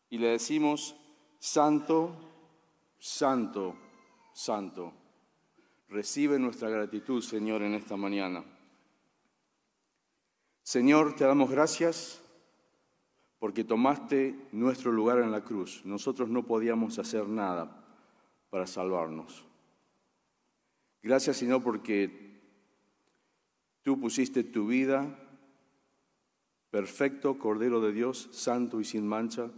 y le decimos: Santo, Santo, Santo. Recibe nuestra gratitud, Señor, en esta mañana. Señor, te damos gracias porque tomaste nuestro lugar en la cruz. Nosotros no podíamos hacer nada para salvarnos. Gracias, Señor, porque tú pusiste tu vida, perfecto Cordero de Dios, santo y sin mancha.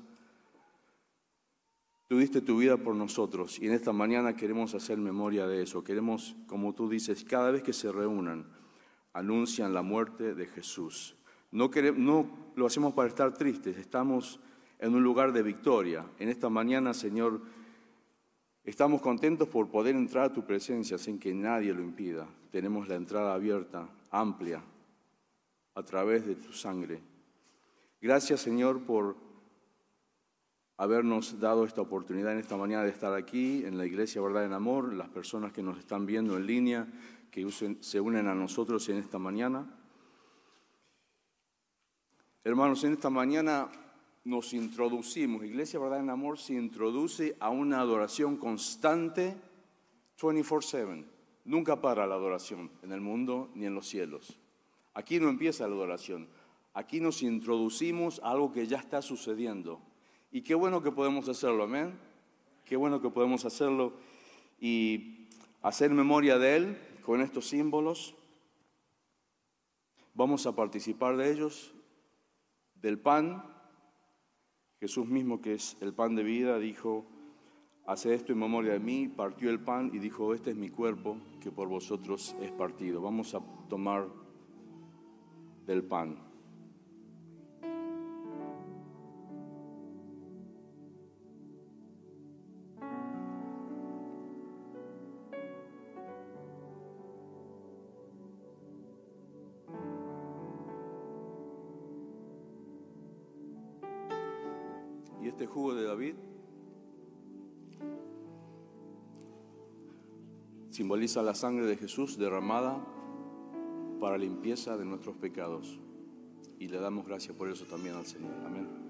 Tú diste tu vida por nosotros y en esta mañana queremos hacer memoria de eso. Queremos, como tú dices, cada vez que se reúnan, anuncian la muerte de Jesús. No lo hacemos para estar tristes, estamos en un lugar de victoria. En esta mañana, Señor, estamos contentos por poder entrar a tu presencia sin que nadie lo impida. Tenemos la entrada abierta, amplia, a través de tu sangre. Gracias, Señor, por habernos dado esta oportunidad en esta mañana de estar aquí en la Iglesia Verdad en Amor, las personas que nos están viendo en línea, que se unen a nosotros en esta mañana. Hermanos, en esta mañana nos introducimos, Iglesia Verdad en Amor se introduce a una adoración constante 24/7. Nunca para la adoración en el mundo ni en los cielos. Aquí no empieza la adoración, aquí nos introducimos a algo que ya está sucediendo. Y qué bueno que podemos hacerlo, amén. Qué bueno que podemos hacerlo y hacer memoria de Él con estos símbolos. Vamos a participar de ellos, del pan. Jesús mismo, que es el pan de vida, dijo: haced esto en memoria de mí. Partió el pan y dijo: este es mi cuerpo que por vosotros es partido. Vamos a tomar del pan. Y este jugo de David simboliza la sangre de Jesús derramada para limpieza de nuestros pecados. Y le damos gracias por eso también al Señor. Amén.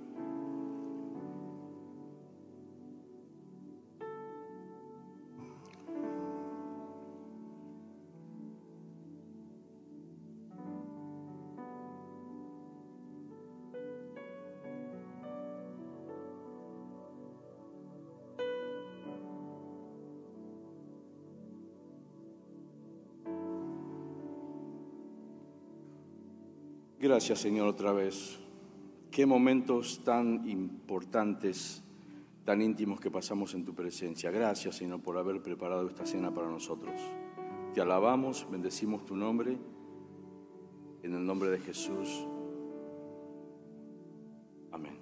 Gracias, Señor, otra vez. Qué momentos tan importantes, tan íntimos que pasamos en tu presencia. Gracias, Señor, por haber preparado esta cena para nosotros. Te alabamos, bendecimos tu nombre, en el nombre de Jesús. Amén.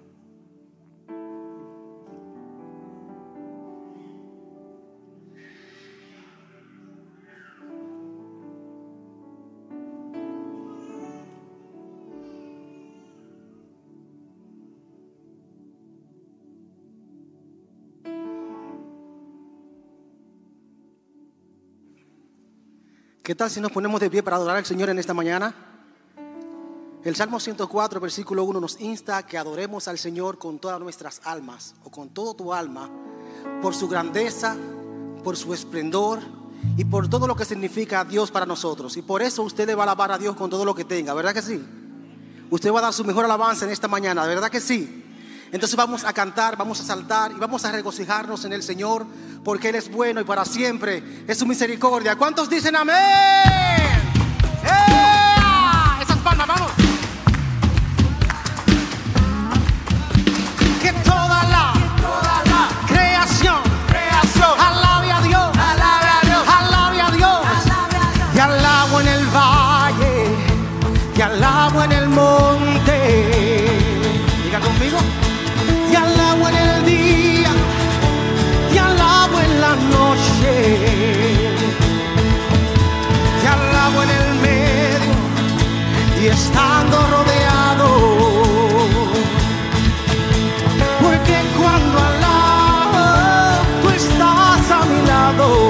¿Qué tal si nos ponemos de pie para adorar al Señor en esta mañana? El Salmo 104, versículo 1 nos insta a que adoremos al Señor con todas nuestras almas o con todo tu alma, por su grandeza, por su esplendor y por todo lo que significa Dios para nosotros. Y por eso usted le va a alabar a Dios con todo lo que tenga, ¿verdad que sí? Usted va a dar su mejor alabanza en esta mañana, ¿verdad que sí? Entonces vamos a cantar, vamos a saltar y vamos a regocijarnos en el Señor, porque Él es bueno y para siempre es su misericordia. ¿Cuántos dicen amén? Esas palmas, vamos. Que toda la creación alabe a Dios, alabe a Dios. Te alabo en el valle, te alabo en el monte. Diga conmigo. Te alabo en el día, te alabo en la noche, te alabo en el medio y estando rodeado, porque cuando alabo tú estás a mi lado.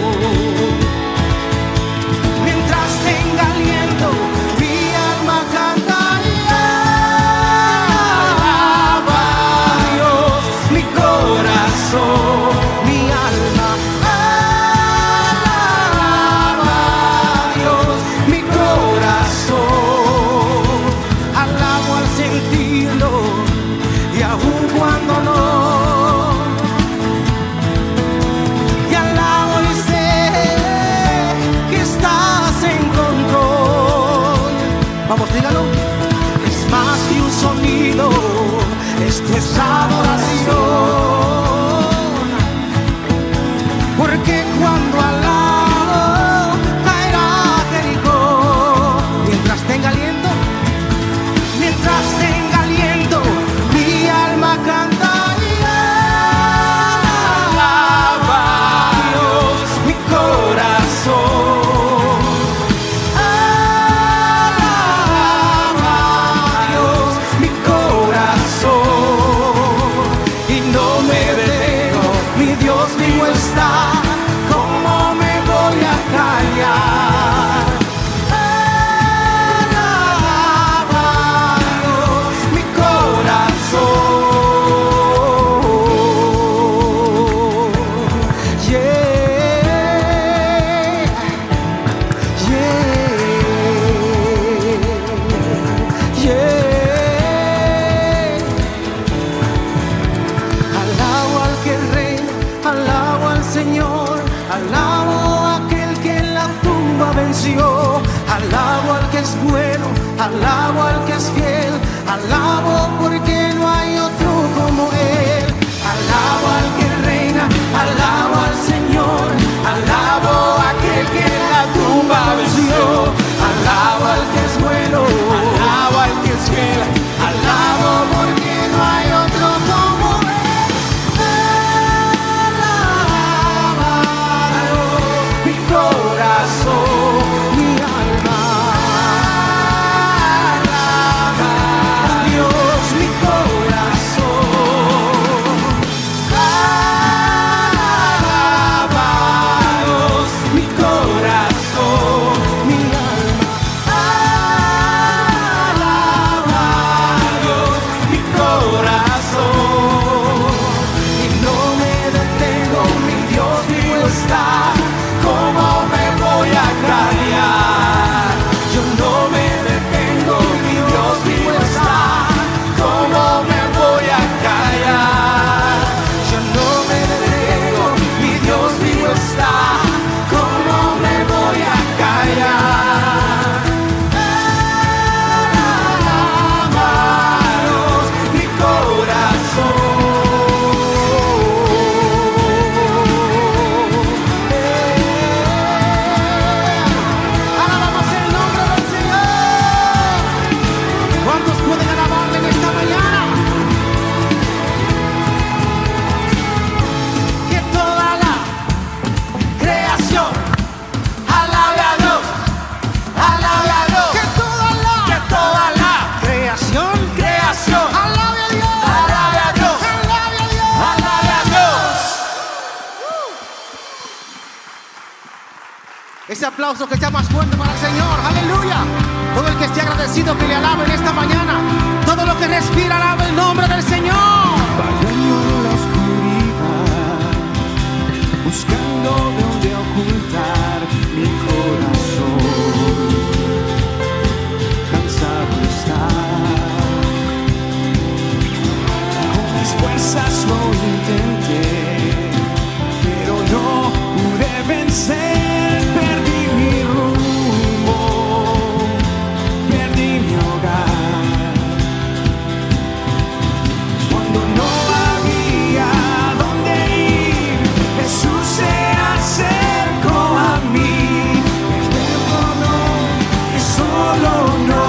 Mientras tenga aliento, mi alma cantará. Alaba a Dios. Esto es adoración, porque cuando alabo caerá Jericó. Mientras tenga aliento, mi alma cantaría. Alaba a Dios mi corazón. Alaba a Dios mi corazón. Y no me detengo, mi Dios vivo está. ¿Cómo me voy a callar? Alaba a Dios mi corazón. Alabo al que reina, alabo al Señor, alabo a aquel que en la tumba venció, alabo al que es bueno, alabo al que es fiel, alabo porque no hay otro como Él. Alabo al que reina, alabo al Señor, alabo a aquel que en la tumba venció, alabo al que es bueno, alabo al que es fiel, alabo porque no hay otro como Él. Alaba a Dios mi corazón, mi alma. Alaba a Dios mi corazón. Alaba a Dios mi corazón, mi alma. Alaba a Dios mi corazón. Y no me detengo, mi Dios vivo está. ¿Cómo me voy a callar? Yo no me detengo, mi Dios vivo está. ¿Cómo me voy a callar? Yo no me detengo, mi Dios vivo está. ¿Cómo me voy a callar? Alaba a Dios mi Alabamos el nombre del Señor. ¿Cuántos pueden alabarle en esta mañana? Que toda la creación alabe a Dios, alabe a Dios. Que toda la creación alabe a Dios, alabe a Dios, alabe a Dios, alabe a Dios. Ese aplauso que sea más fuerte para el Señor, aleluya. Todo el que esté agradecido que le alabe en esta mañana, todo lo que respira alabe el nombre del Señor. Vagando en la oscuridad, buscando donde ocultar mi corazón. Cansado está, con mis fuerzas lo intenté, pero no pude vencer. Perdí mi rumbo, perdí mi hogar. Cuando no había dónde ir, Jesús se acercó a mí. Me perdonó y solo no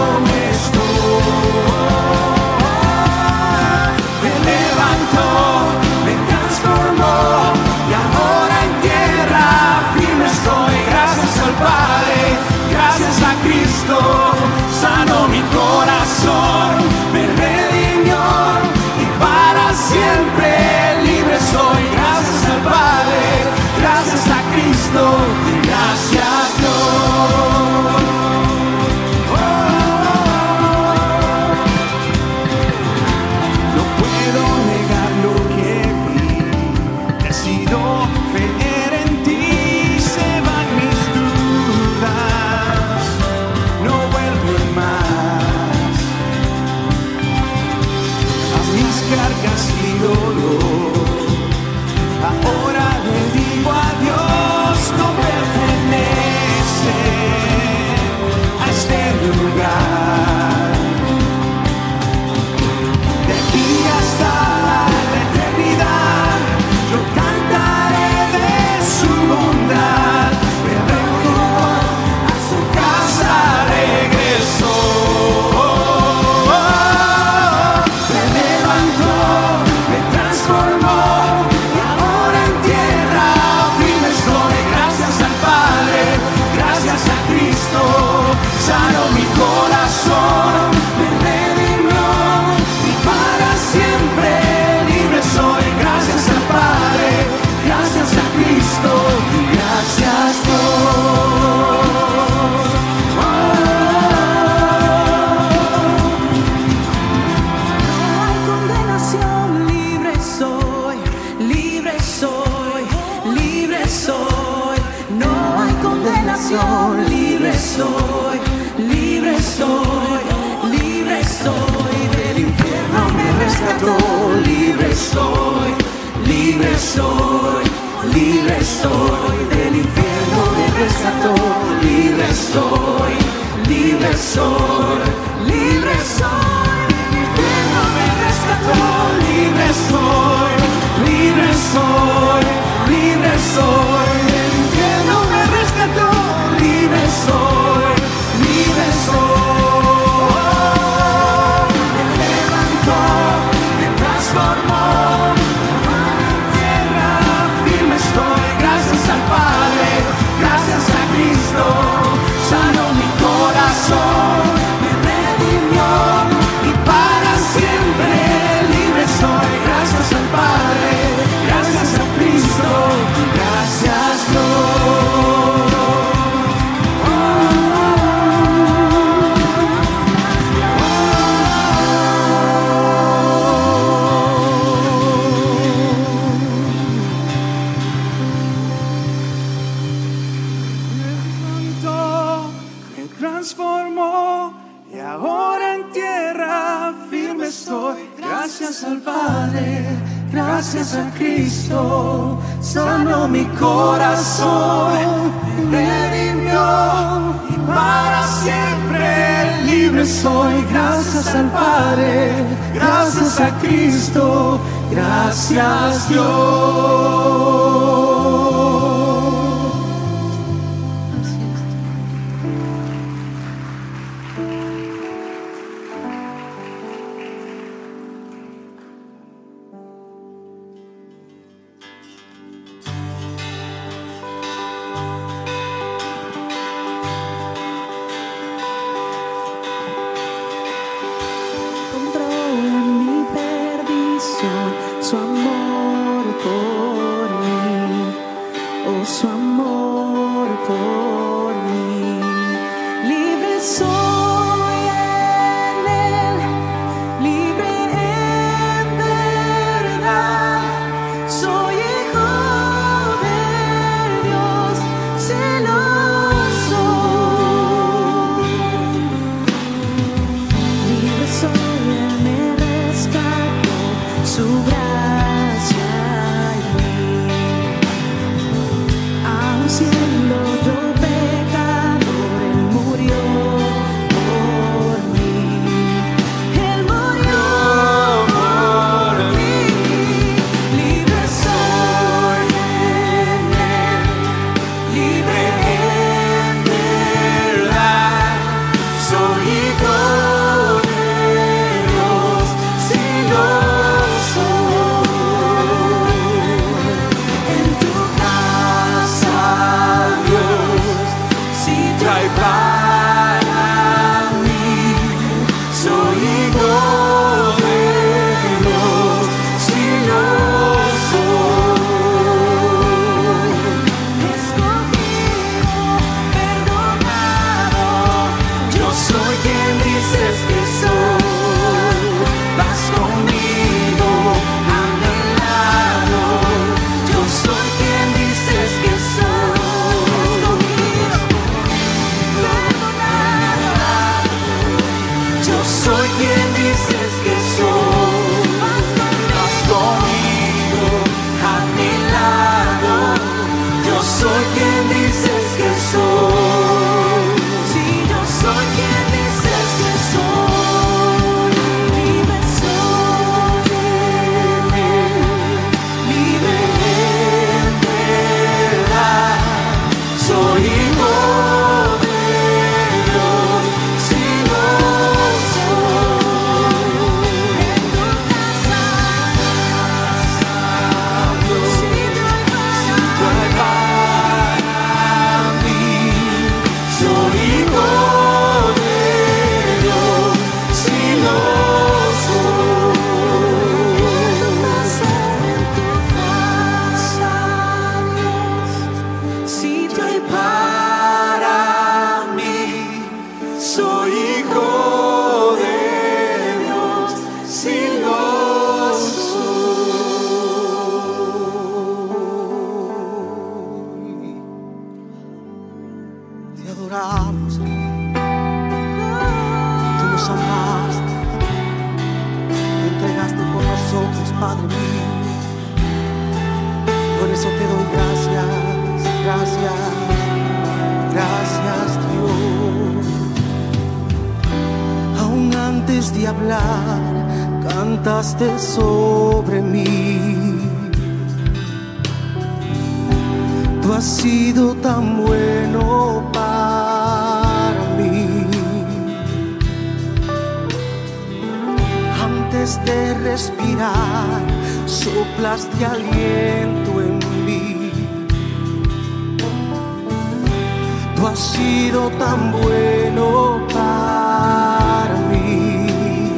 estoy. Me levantó, me transformó y ahora en tierra firme estoy. Gracias al Padre, gracias a Cristo, sanó mi corazón, me redimió y para siempre libre soy. Gracias al Padre, gracias a Cristo y gracias Dios. No puedo negar lo que vi, decido creer en ti, se van mis dudas, no vuelven más a mis cargas y dolor. Ahora le digo adiós, no pertenece a este lugar. De aquí hasta soy, libre soy, libre soy, del infierno me rescató, libre soy, libre soy, libre soy, del infierno me rescató, libre soy, libre soy, libre soy, del infierno me rescató, libre soy, libre soy, libre soy, del infierno me rescató, libre soy, libre soy, me levantó, me transformó, en tierra firme estoy, gracias al Padre, gracias a Cristo, sanó mi corazón, me redimió y para siempre libre soy, gracias al Padre, gracias a Cristo, gracias Dios. Me transformó y ahora en tierra firme estoy, gracias al Padre, gracias a Cristo, sanó mi corazón, me redimió y para siempre libre soy, gracias al Padre, gracias a Cristo, gracias Dios. Encontró en mi perdición su amor por mí, oh su amor por mí. Libre soy en él, libre en verdad. Soy hijo de Dios, celoso. Libre soy, él me rescató, su gracia en mí. Aun siendo yo pecador, él murió por mí. Él murió por mí. Libre soy en él, libre en verdad. Soy hijo de Dios, celoso. En tu casa Padre mío. Por eso te doy gracias, gracias, gracias Dios. Aún antes de hablar, cantaste sobre mí. Tú has sido tan bueno para mí. Antes de respirar, soplaste aliento en mí. Tú has sido tan bueno para mí.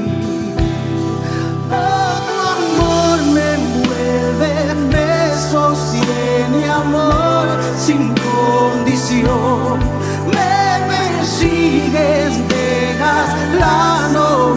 Oh, tu amor me envuelve, me sostiene, amor sin condición. Me persigues, dejas la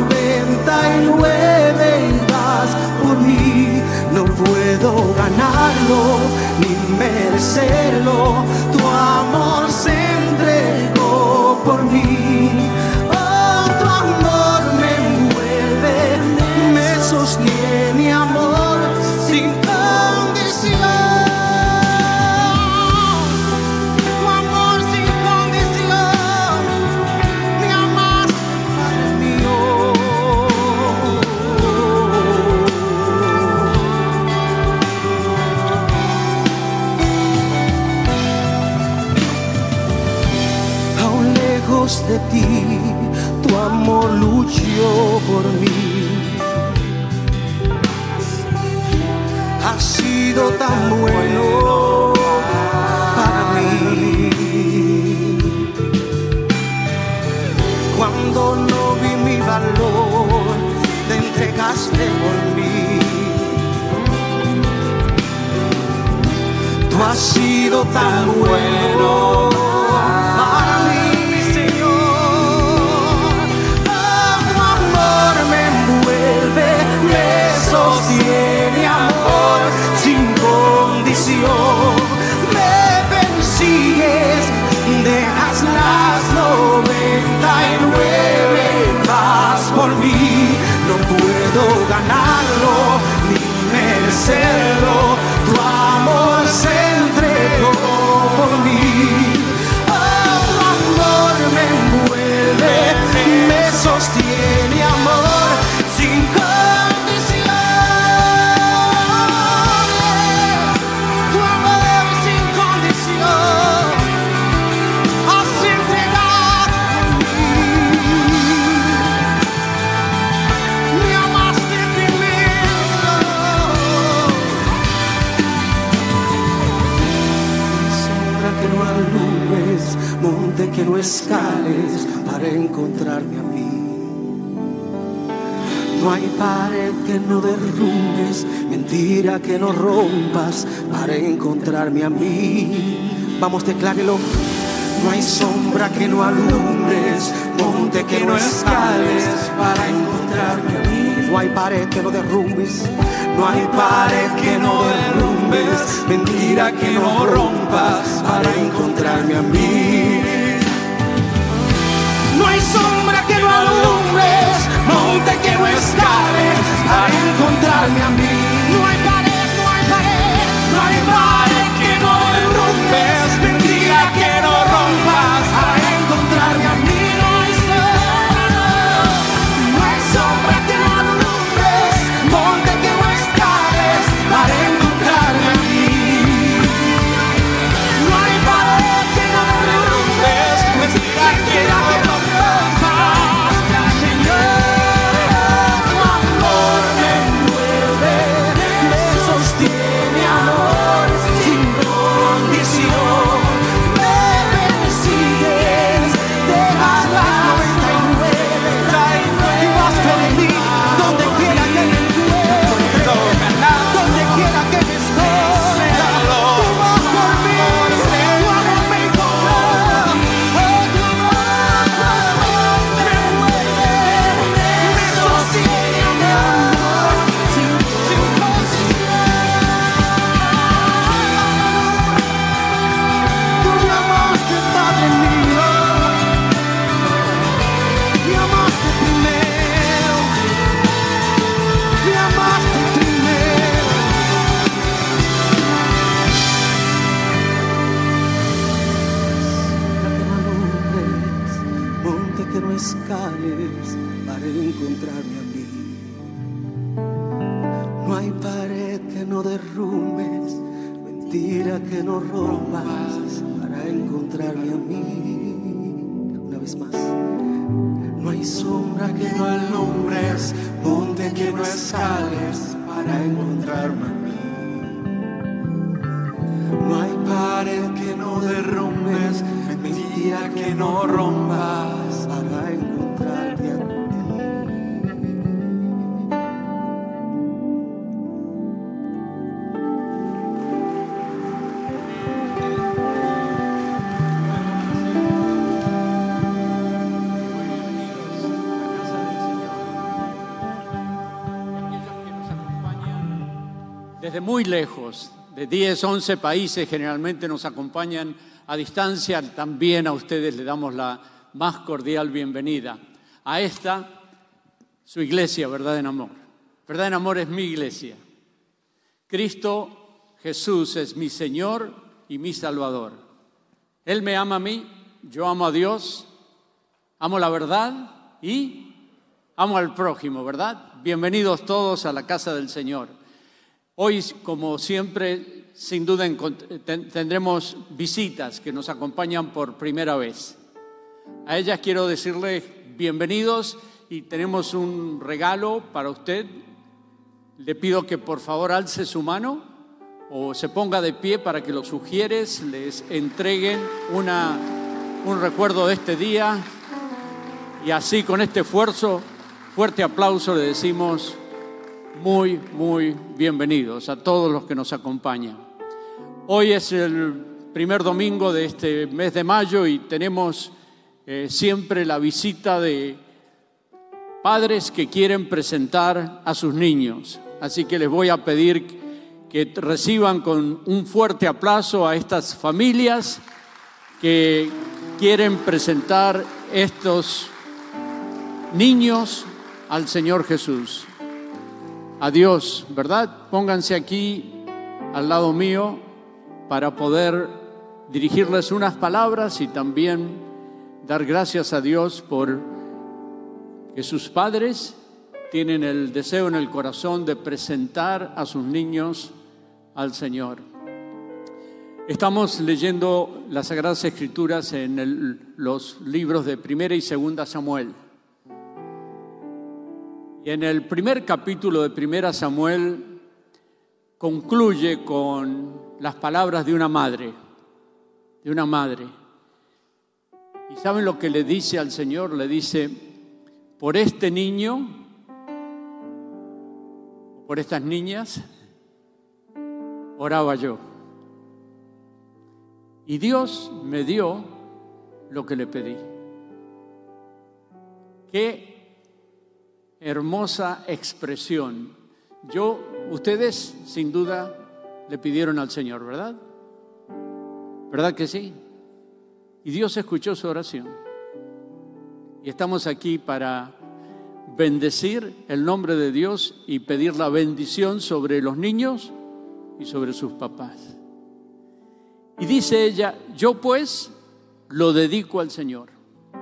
99 y vas por mí. No puedo ganarlo ni merecerlo. Tu amor se entregó por mí. Oh, tu amor me envuelve, me sostiene, amor sin condición. Tu amor sin condición. Me amas, Padre mío. Aún lejos de ti, tu amor luchó por mí. Has sido tan bueno para mí. Cuando no vi mi valor, te entregaste por mí. Tú has sido tan bueno para mí, Señor. Oh, tu amor me envuelve, me sostiene, amor sin condición. Me persigues, dejas las 99, vas por mí. No puedo ganarlo ni merecerlo. Tu amor se entregó por mí. Oh, tu amor me envuelve, me sostiene, amor sin condición. Tu amor sin condición. Has entregado por mí. Me amaste primero. Sombra que no alumbres, monte que no escales para encontrarme a mí. No hay pared que no derrumbes, mentira que no rompas para encontrarme a mí. Vamos, declárelo. No hay sombra que no alumbres, monte que no escales para encontrarme a mí. No hay pared que no derrumbes, no hay pared que no derrumbes, mentira que no rompas para encontrarme a mí. No hay sombra que no alumbres, monte que no escales para encontrarme a mí. No hay pared, no hay pared, no hay pared que no derrumbes, mentira que no rompas para encontrarme a mí. No hay sombra que no alumbres, monte que no escales para encontrarme a mí. No hay pared que no derrumbes, mentira que no rompas, Señor. Tu amor me envuelve. no derrumbes, mentira que no rompas para encontrarme a mí. Una vez más. No hay sombra que no alumbres, monte que no escales para encontrarme a mí. No hay pared que no derrumbes, mentira que no rompas para encontrarte a ti. Desde muy lejos, de 10, 11 países generalmente nos acompañan a distancia. También a ustedes les damos la más cordial bienvenida a esta, su iglesia, Verdad en Amor. Verdad en Amor es mi iglesia. Cristo Jesús es mi Señor y mi Salvador. Él me ama a mí, yo amo a Dios, amo la verdad y amo al prójimo, ¿verdad? Bienvenidos todos a la casa del Señor. Hoy, como siempre, sin duda tendremos visitas que nos acompañan por primera vez. A ellas quiero decirles bienvenidos y tenemos un regalo para usted. Le pido que por favor alce su mano o se ponga de pie para que los sugieres les entreguen un recuerdo de este día. Y así, con este fuerte aplauso, le decimos muy, muy bienvenidos a todos los que nos acompañan. Hoy es el primer domingo de este mes de mayo y tenemos siempre la visita de padres que quieren presentar a sus niños. Así que les voy a pedir que reciban con un fuerte aplauso a estas familias que quieren presentar estos niños al Señor Jesús. A Dios, ¿verdad? Pónganse aquí al lado mío para poder dirigirles unas palabras y también dar gracias a Dios por que sus padres tienen el deseo en el corazón de presentar a sus niños al Señor. Estamos leyendo las Sagradas Escrituras en los libros de 1 y 2 Samuel. Y en el primer capítulo de 1 Samuel concluye con las palabras de una madre. ¿Y saben lo que le dice al Señor? Le dice: por este niño, por estas niñas, oraba yo. Y Dios me dio lo que le pedí. Qué hermosa expresión. Ustedes sin duda le pidieron al Señor, ¿verdad? ¿Verdad que sí? Y Dios escuchó su oración. Y estamos aquí para bendecir el nombre de Dios y pedir la bendición sobre los niños y sobre sus papás. Y dice ella: yo pues lo dedico al Señor.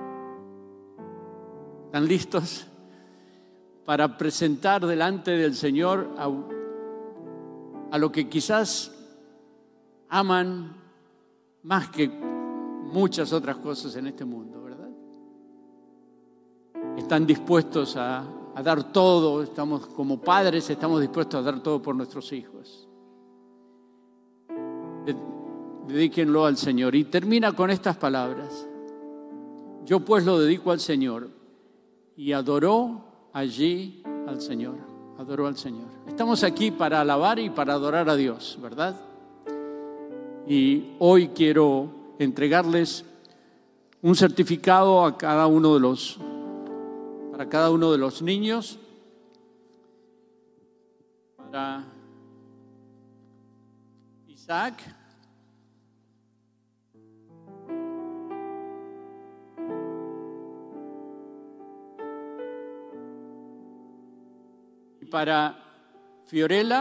¿Están listos para presentar delante del Señor a lo que quizás aman más que muchas otras cosas en este mundo, ¿verdad? Están dispuestos a dar todo, como padres estamos dispuestos a dar todo por nuestros hijos. Dedíquenlo al Señor. Y termina con estas palabras: yo pues lo dedico al Señor. Y adoró allí al Señor, adoró al Señor. Estamos aquí para alabar y para adorar a Dios, ¿verdad? Y hoy quiero entregarles un certificado para cada uno de los niños, para Isaac, para Fiorella,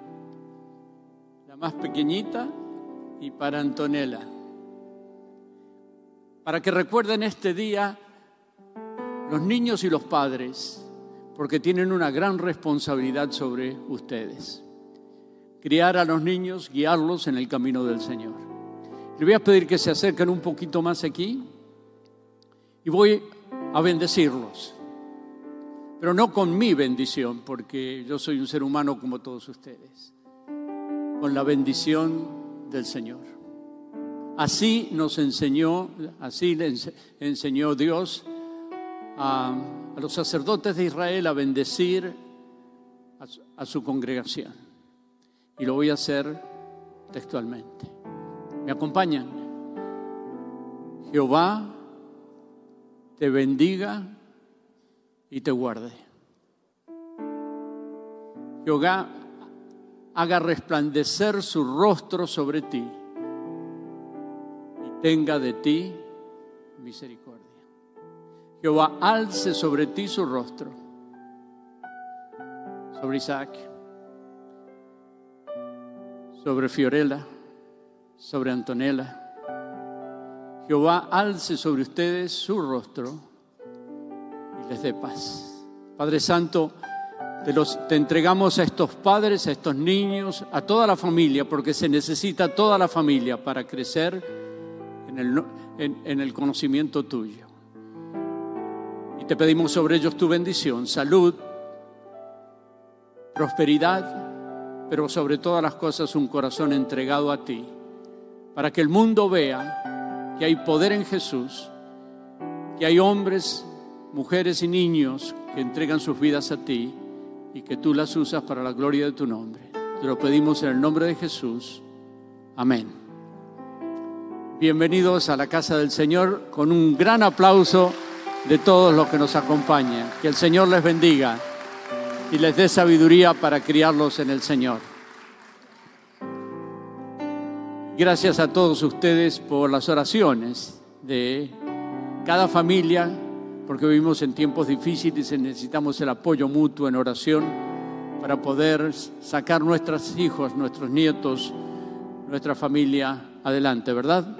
la más pequeñita, y para Antonella. Para que recuerden este día los niños y los padres, porque tienen una gran responsabilidad sobre ustedes. criar a los niños, guiarlos en el camino del Señor. Le voy a pedir que se acerquen un poquito más aquí y voy a bendecirlos. Pero no con mi bendición, porque yo soy un ser humano como todos ustedes. Con la bendición del Señor. Así nos enseñó, así le enseñó Dios a los sacerdotes de Israel a bendecir a su congregación. Y lo voy a hacer textualmente. ¿Me acompañan? Jehová te bendiga y te guarde. Jehová haga resplandecer su rostro sobre ti y tenga de ti misericordia. Jehová alce sobre ti su rostro, sobre Isaac, sobre Fiorella, sobre Antonella. Jehová alce sobre ustedes su rostro y les dé paz. Padre Santo, te entregamos a estos padres, a estos niños, a toda la familia, porque se necesita toda la familia para crecer en el conocimiento tuyo. Y te pedimos sobre ellos tu bendición, salud, prosperidad, pero sobre todas las cosas un corazón entregado a ti, para que el mundo vea que hay poder en Jesús, que hay hombres, mujeres y niños que entregan sus vidas a ti y que tú las usas para la gloria de tu nombre. Te lo pedimos en el nombre de Jesús. Amén. Bienvenidos a la casa del Señor, con un gran aplauso de todos los que nos acompañan. Que el Señor les bendiga y les dé sabiduría para criarlos en el Señor. Gracias a todos ustedes por las oraciones de cada familia, porque vivimos en tiempos difíciles y necesitamos el apoyo mutuo en oración para poder sacar nuestros hijos, nuestros nietos, nuestra familia adelante, ¿verdad?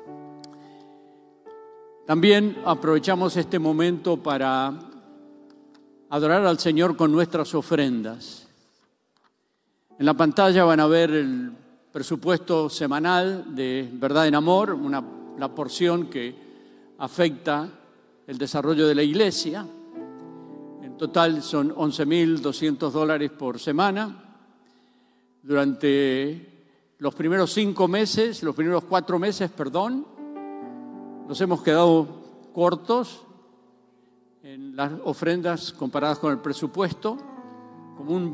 También aprovechamos este momento para adorar al Señor con nuestras ofrendas. En la pantalla van a ver el presupuesto semanal de Verdad en Amor, la porción que afecta el desarrollo de la iglesia. En total son $11,200 por semana. Durante los primeros 4 meses, nos hemos quedado cortos en las ofrendas comparadas con el presupuesto, como un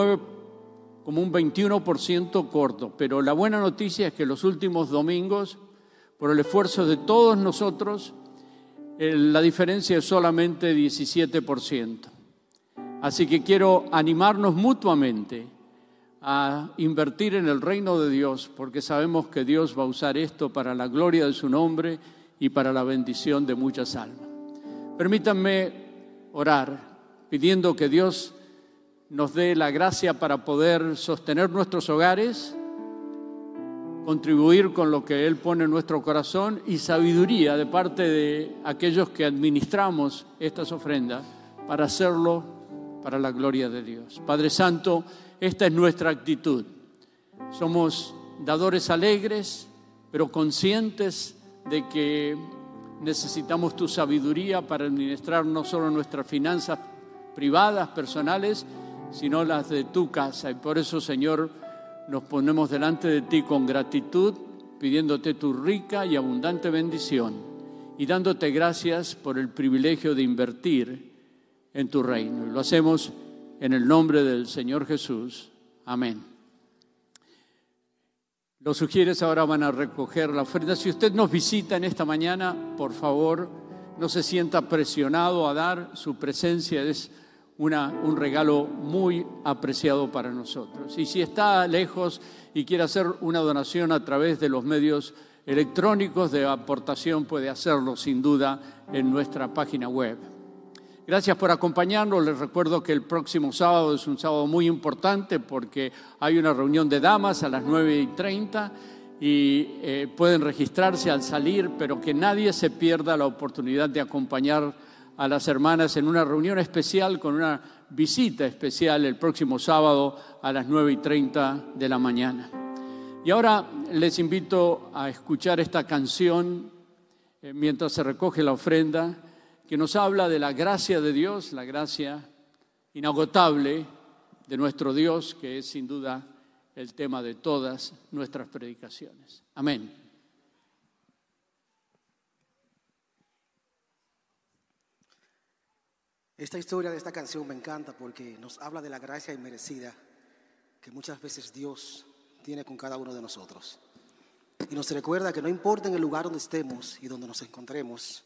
21% corto. Pero la buena noticia es que los últimos domingos, por el esfuerzo de todos nosotros, la diferencia es solamente 17%. Así que quiero animarnos mutuamente a invertir en el reino de Dios, porque sabemos que Dios va a usar esto para la gloria de su nombre y para la bendición de muchas almas. Permítanme orar pidiendo que Dios nos dé la gracia para poder sostener nuestros hogares, contribuir con lo que Él pone en nuestro corazón y sabiduría de parte de aquellos que administramos estas ofrendas para hacerlo para la gloria de Dios. Padre Santo, esta es nuestra actitud. Somos dadores alegres, pero conscientes de que necesitamos tu sabiduría para administrar no solo nuestras finanzas privadas, personales, sino las de tu casa. Y por eso, Señor, nos ponemos delante de ti con gratitud, pidiéndote tu rica y abundante bendición y dándote gracias por el privilegio de invertir en tu reino. Y lo hacemos en el nombre del Señor Jesús. Amén. Los sugieres ahora van a recoger la ofrenda. Si usted nos visita en esta mañana, por favor, no se sienta presionado a dar. Su presencia es un regalo muy apreciado para nosotros. Y si está lejos y quiere hacer una donación a través de los medios electrónicos de aportación, puede hacerlo sin duda en nuestra página web. Gracias por acompañarnos. Les recuerdo que el próximo sábado es un sábado muy importante porque hay una reunión de damas a las 9:30 y pueden registrarse al salir, pero que nadie se pierda la oportunidad de acompañar a las hermanas en una reunión especial con una visita especial el próximo sábado a las 9:30 de la mañana. Y ahora les invito a escuchar esta canción mientras se recoge la ofrenda, que nos habla de la gracia de Dios, la gracia inagotable de nuestro Dios, que es sin duda el tema de todas nuestras predicaciones. Amén. Esta historia de esta canción me encanta porque nos habla de la gracia inmerecida que muchas veces Dios tiene con cada uno de nosotros. Y nos recuerda que no importa en el lugar donde estemos y donde nos encontremos,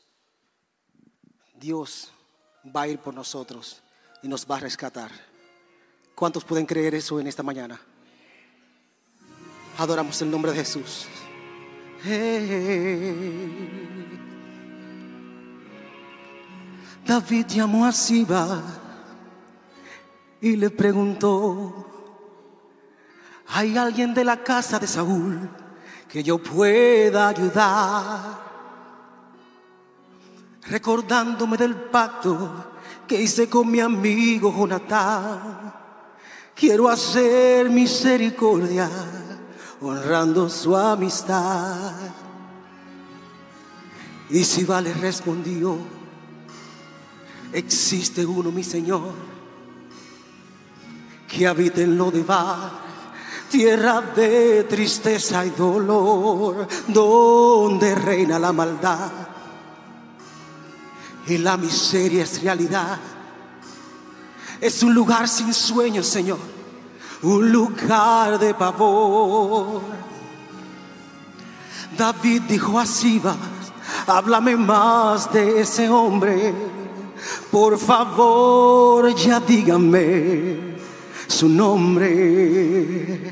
Dios va a ir por nosotros y nos va a rescatar. ¿Cuántos pueden creer eso en esta mañana? Adoramos el nombre de Jesús. David llamó a Siba y le preguntó: ¿hay alguien de la casa de Saúl que yo pueda ayudar? Recordándome del pacto que hice con mi amigo Jonatán, quiero hacer misericordia honrando su amistad. Y Siba le respondió: existe uno, mi Señor, que habita en Lodebar, tierra de tristeza y dolor, donde reina la maldad y la miseria es realidad. Es un lugar sin sueños, Señor, un lugar de pavor. David dijo a Siba: háblame más de ese hombre, por favor, ya dígame su nombre.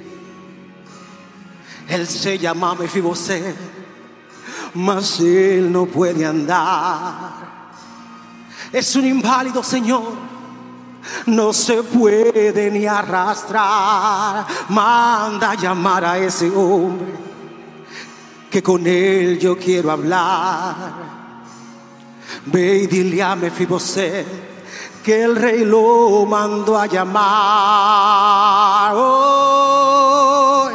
Él se llama Mefiboset, mas él no puede andar. Es un inválido, Señor, no se puede ni arrastrar. Manda a llamar a ese hombre, que con él yo quiero hablar. Ve y dile a Mefiboset que el rey lo mandó a llamar. Oh,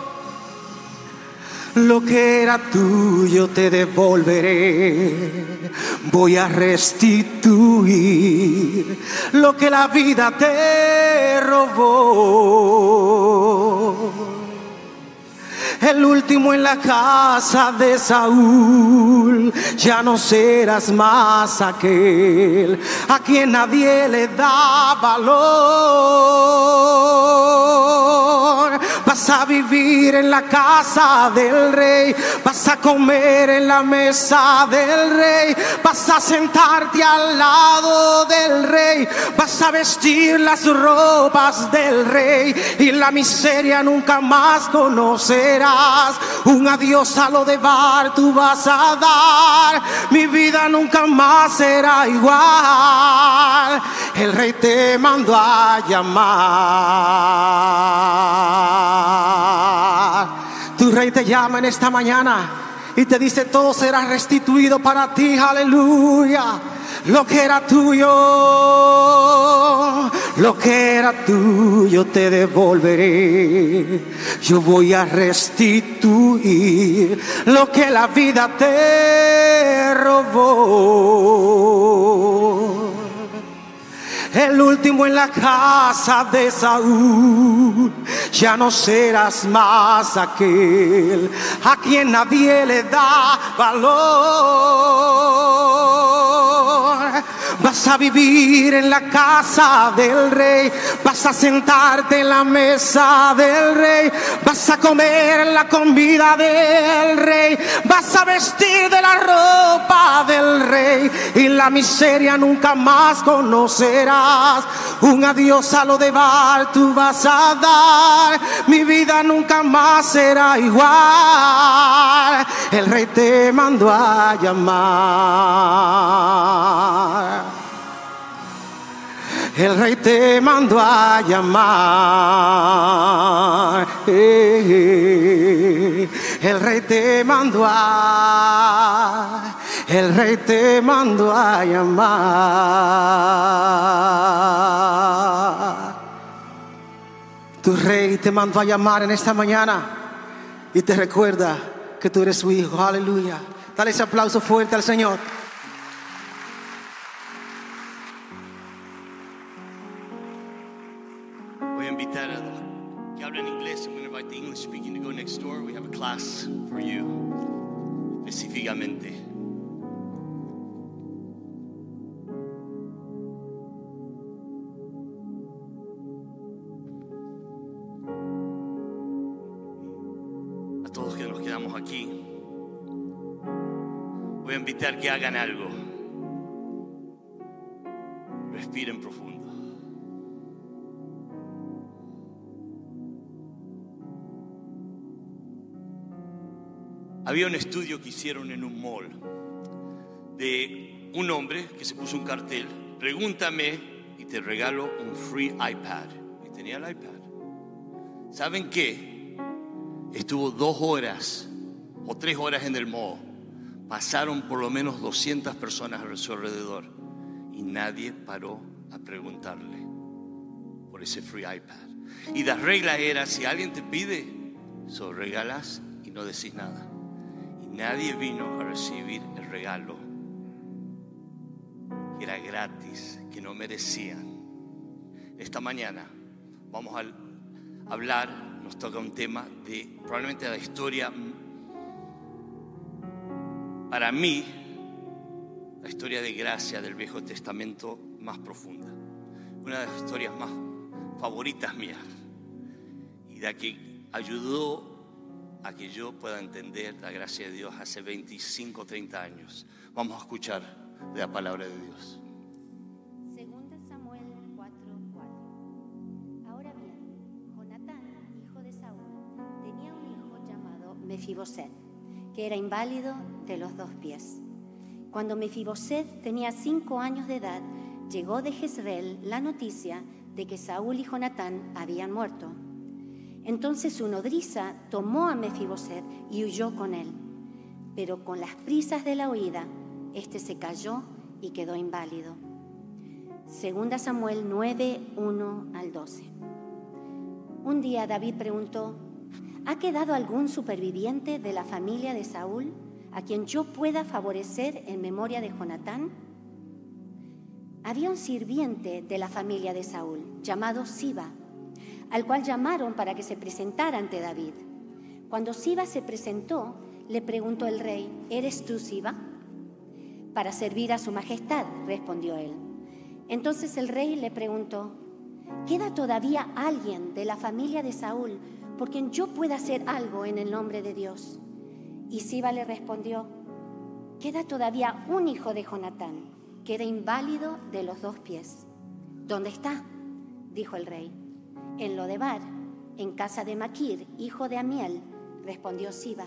lo que era tuyo te devolveré. Voy a restituir lo que la vida te robó. El último en la casa de Saúl, ya no serás más aquel a quien nadie le da valor. Vas a vivir en la casa del rey, vas a comer en la mesa del rey, vas a sentarte al lado del rey, vas a vestir las ropas del rey y la miseria nunca más conocerás. Un adiós a Lodebar tú vas a dar, mi vida nunca más será igual. El rey te mandó a llamar. Tu rey te llama en esta mañana y te dice: todo será restituido para ti, aleluya. Lo que era tuyo, lo que era tuyo te devolveré. Yo voy a restituir lo que la vida te robó. El último en la casa de Saúl, ya no serás más aquel a quien nadie le da valor. Vas a vivir en la casa del rey, vas a sentarte en la mesa del rey, vas a comer la comida del rey, vas a vestir de la ropa del rey y la miseria nunca más conocerás. Un adiós a Lodebar tú vas a dar, mi vida nunca más será igual. El rey te mandó a llamar. El rey te mandó a llamar. El rey te mandó a. El rey te mandó a llamar. Tu rey te mandó a llamar en esta mañana y te recuerda que tú eres su hijo. Aleluya. Dale ese aplauso fuerte al Señor. Voy a invitar a los que hablan inglés. I'm going to invite the English speaking to go next door. We have a class for you, específicamente. A todos que nos quedamos aquí, voy a invitar que hagan algo. Respiren profundo. Había un estudio que hicieron en un mall de un hombre que se puso un cartel: pregúntame y te regalo un free iPad. Y tenía el iPad. ¿Saben qué? Estuvo 2 horas o 3 horas en el mall. Pasaron por lo menos 200 personas a su alrededor y nadie paró a preguntarle por ese free iPad. Y la regla era: si alguien te pide, solo regalas y no decís nada. Nadie vino a recibir el regalo, que era gratis, que no merecían. Esta mañana vamos a hablar, nos toca un tema de probablemente la historia, para mí, la historia de gracia del Viejo Testamento más profunda. Una de las historias más favoritas mías y de la que ayudó a que yo pueda entender la gracia de Dios hace 25, 30 años. Vamos a escuchar de la palabra de Dios. Segunda Samuel 4:4. Ahora bien, Jonatán, hijo de Saúl, tenía un hijo llamado Mefiboset, que era inválido de los 2 pies. Cuando Mefiboset tenía 5 años de edad, llegó de Jezreel la noticia de que Saúl y Jonatán habían muerto. Entonces su nodriza tomó a Mefiboset y huyó con él. Pero con las prisas de la huida, este se cayó y quedó inválido. Segunda Samuel 9:1-12. Un día David preguntó: ¿ha quedado algún superviviente de la familia de Saúl a quien yo pueda favorecer en memoria de Jonatán? Había un sirviente de la familia de Saúl llamado Siba, al cual llamaron para que se presentara ante David. Cuando Siba se presentó, le preguntó el rey: ¿eres tú Siba? Para servir a su majestad, respondió él. Entonces el rey le preguntó: ¿queda todavía alguien de la familia de Saúl por quien yo pueda hacer algo en el nombre de Dios? Y Siba le respondió: queda todavía un hijo de Jonatán, que era inválido de los 2 pies. ¿Dónde está?, dijo el rey. En Lodebar, en casa de Maquir, hijo de Amiel, respondió Siba.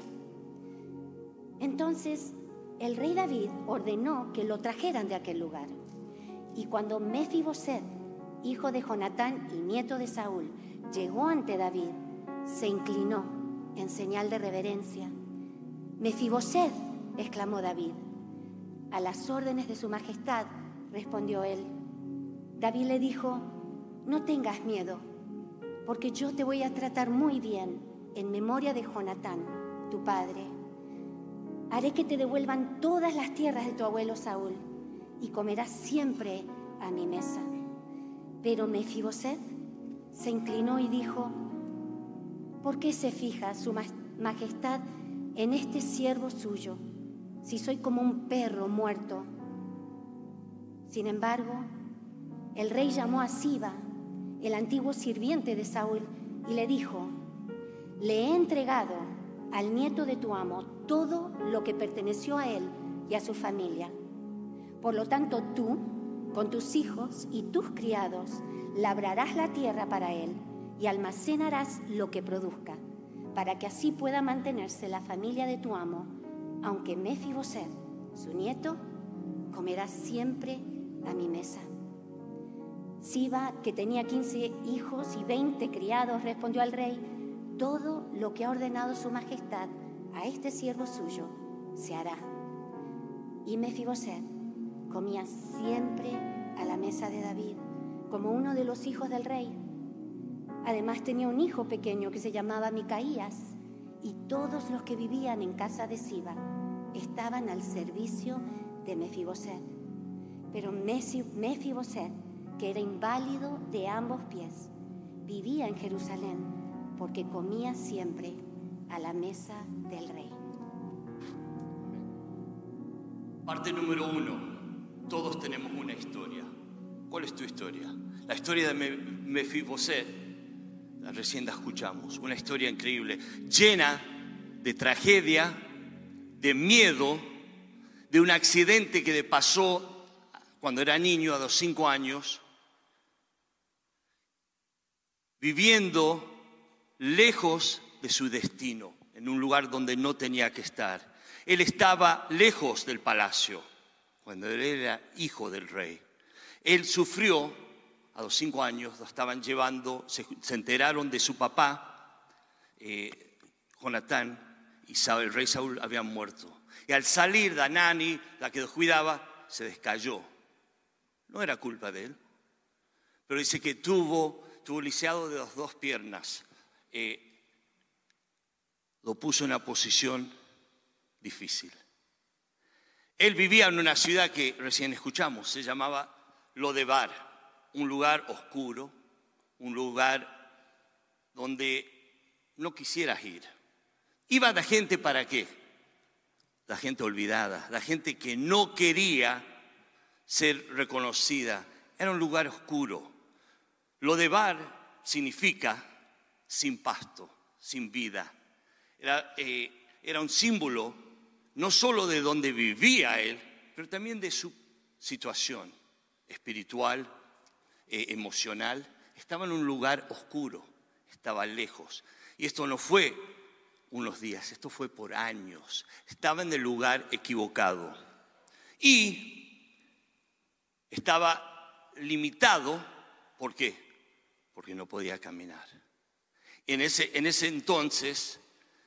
Entonces el rey David ordenó que lo trajeran de aquel lugar. Y cuando Mefiboset, hijo de Jonatán y nieto de Saúl, llegó ante David, se inclinó en señal de reverencia. «Mefiboset», exclamó David. «A las órdenes de su majestad», respondió él. David le dijo: «No tengas miedo, porque yo te voy a tratar muy bien en memoria de Jonatán, tu padre. Haré que te devuelvan todas las tierras de tu abuelo Saúl y comerás siempre a mi mesa». Pero Mefiboset se inclinó y dijo: «¿Por qué se fija su majestad en este siervo suyo, si soy como un perro muerto?» Sin embargo, el rey llamó a Siba, el antiguo sirviente de Saúl, y le dijo: «Le he entregado al nieto de tu amo todo lo que perteneció a él y a su familia. Por lo tanto, tú, con tus hijos y tus criados, labrarás la tierra para él y almacenarás lo que produzca, para que así pueda mantenerse la familia de tu amo, aunque Mefiboset, su nieto, comerá siempre a mi mesa». Siba, que tenía 15 hijos y 20 criados, respondió al rey: «Todo lo que ha ordenado su majestad a este siervo suyo se hará». Y Mefiboset comía siempre a la mesa de David, como uno de los hijos del rey. Además tenía un hijo pequeño que se llamaba Micaías, y todos los que vivían en casa de Siba estaban al servicio de Mefiboset. Pero Mefiboset, que era inválido de ambos pies, vivía en Jerusalén porque comía siempre a la mesa del rey. Parte número 1. Todos tenemos una historia. ¿Cuál es tu historia? La historia de Mefiboset, recién la escuchamos. Una historia increíble, llena de tragedia, de miedo, de un accidente que le pasó cuando era niño, a los 5 años, viviendo lejos de su destino, en un lugar donde no tenía que estar. Él estaba lejos del palacio, cuando él era hijo del rey. Él sufrió, a los 5 años, lo estaban llevando, se enteraron de su papá, Jonatán, y el rey Saúl habían muerto. Y al salir, Danani, la que los cuidaba, se descayó. No era culpa de él, pero dice que tuvo lisiado de las 2 piernas. Lo puso en una posición difícil. Él vivía en una ciudad que recién escuchamos, se llamaba Lodebar, un lugar oscuro, un lugar donde no quisieras ir. Iba la gente, ¿para qué? La gente olvidada, la gente que no quería ser reconocida. Era un lugar oscuro. Lodebar significa sin pasto, sin vida. Era un símbolo no solo de donde vivía él, pero también de su situación espiritual, emocional. Estaba en un lugar oscuro, estaba lejos. Y esto no fue unos días, esto fue por años. Estaba en el lugar equivocado. Y estaba limitado, ¿por qué? Porque no podía caminar. En ese entonces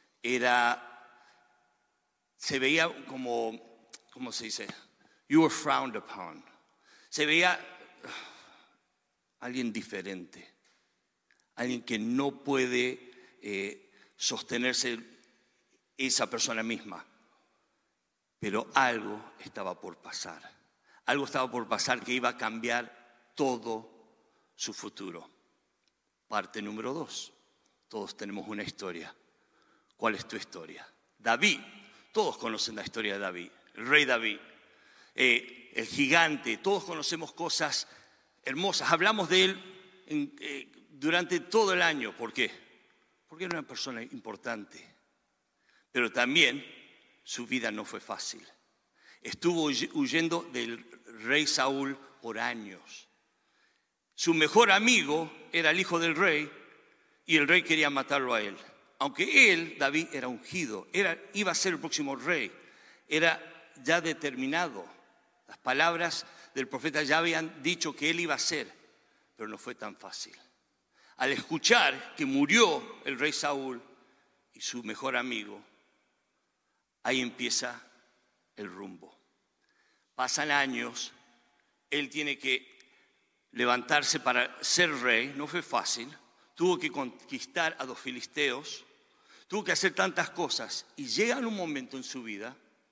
se veía como, ¿cómo se dice? You were frowned upon. Se veía alguien diferente, alguien que no puede sostenerse esa persona misma. Pero algo estaba por pasar. Algo estaba por pasar que iba a cambiar todo su futuro. Parte número 2. Todos tenemos una historia. ¿Cuál es tu historia? David. Todos conocen la historia de David, el rey David, el gigante. Todos conocemos cosas hermosas. Hablamos de él durante todo el año. ¿Por qué? Porque era una persona importante. Pero también su vida no fue fácil. Estuvo huyendo del rey Saúl por años. Su mejor amigo era el hijo del rey y el rey quería matarlo a él. Aunque él, David, era ungido, iba a ser el próximo rey, era ya determinado. Las palabras del profeta ya habían dicho que él iba a ser, pero no fue tan fácil. Al escuchar que murió el rey Saúl y su mejor amigo, ahí empieza el rumbo. Pasan años, él tiene que levantarse para ser rey, no fue fácil, tuvo que conquistar a los filisteos, tuvo que hacer tantas cosas y llega en un momento en su vida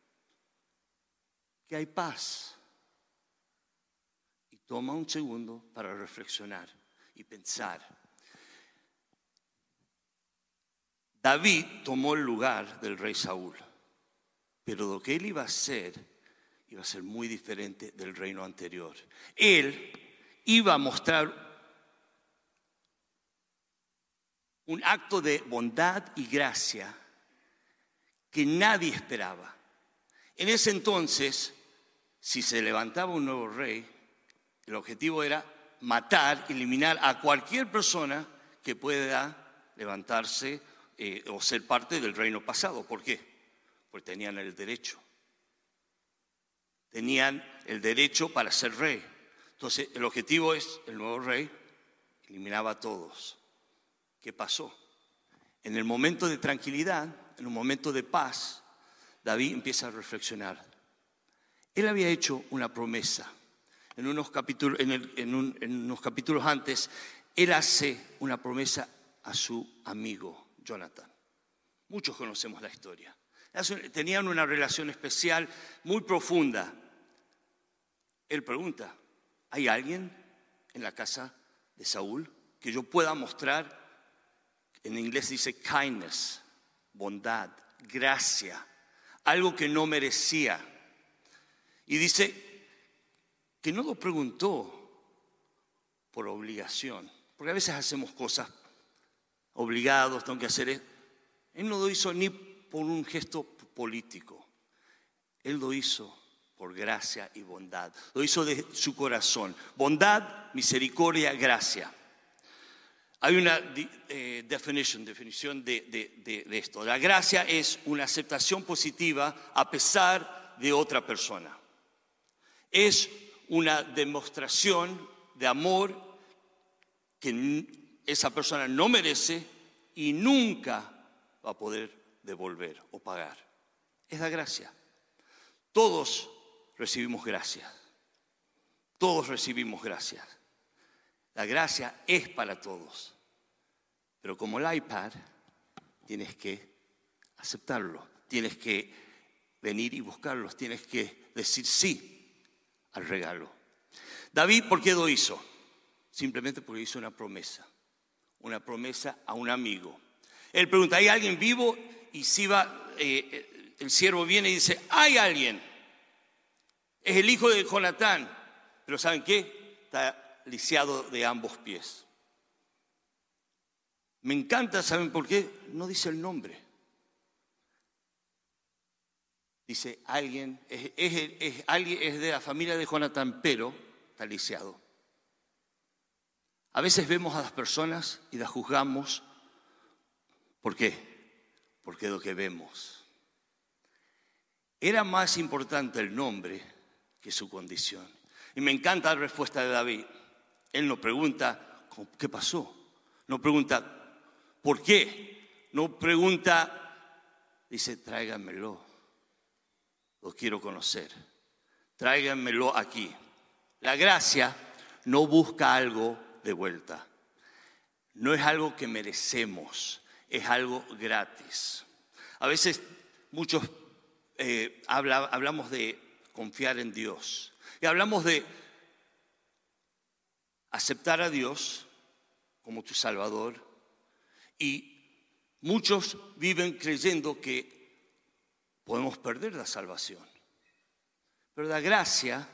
que hay paz. Y toma un segundo para reflexionar y pensar. David tomó el lugar del rey Saúl, pero lo que él iba a ser muy diferente del reino anterior. Él iba a mostrar un acto de bondad y gracia que nadie esperaba. En ese entonces, si se levantaba un nuevo rey, el objetivo era matar, eliminar a cualquier persona que pueda levantarse o ser parte del reino pasado. ¿Por qué? Porque tenían el derecho. Tenían el derecho para ser rey. Entonces, el objetivo es, el nuevo rey eliminaba a todos. ¿Qué pasó? En el momento de tranquilidad, en un momento de paz, David empieza a reflexionar. Él había hecho una promesa. En unos capítulos antes, él hace una promesa a su amigo Jonathan. Muchos conocemos la historia. Tenían una relación especial, muy profunda. Él pregunta, ¿hay alguien en la casa de Saúl que yo pueda mostrar? En inglés dice kindness, bondad, gracia, algo que no merecía. Y dice que no lo preguntó por obligación, porque a veces hacemos cosas obligados, tengo que hacer esto. Él no lo hizo ni por un gesto político, él lo hizo por gracia y bondad, lo hizo de su corazón. Bondad, misericordia, gracia. Hay una definición de esto. La gracia es una aceptación positiva a pesar de otra persona. Es una demostración de amor que esa persona no merece y nunca va a poder devolver o pagar. Es la gracia. Todos recibimos gracia. Todos recibimos gracia. La gracia es para todos. Pero como el iPad, tienes que aceptarlo. Tienes que venir y buscarlos. Tienes que decir sí al regalo. David, ¿por qué lo hizo? Simplemente porque hizo una promesa. Una promesa a un amigo. Él pregunta, ¿hay alguien vivo? Y Siba, el siervo viene y dice, hay alguien. Es el hijo de Jonatán. Pero ¿saben qué? Está lisiado de ambos pies. Me encanta, ¿saben por qué? No dice el nombre. Dice alguien, es de la familia de Jonatán, pero está lisiado. A veces vemos a las personas y las juzgamos. ¿Por qué? Porque es lo que vemos. Era más importante el nombre que su condición. Y me encanta la respuesta de David. Él no pregunta, ¿qué pasó? No pregunta, ¿por qué? No pregunta, dice, tráiganmelo. Lo quiero conocer. Tráiganmelo aquí. La gracia no busca algo de vuelta. No es algo que merecemos, es algo gratis. A veces muchos hablamos de confiar en Dios. Y hablamos de aceptar a Dios como tu Salvador. Y muchos viven creyendo que podemos perder la salvación. Pero la gracia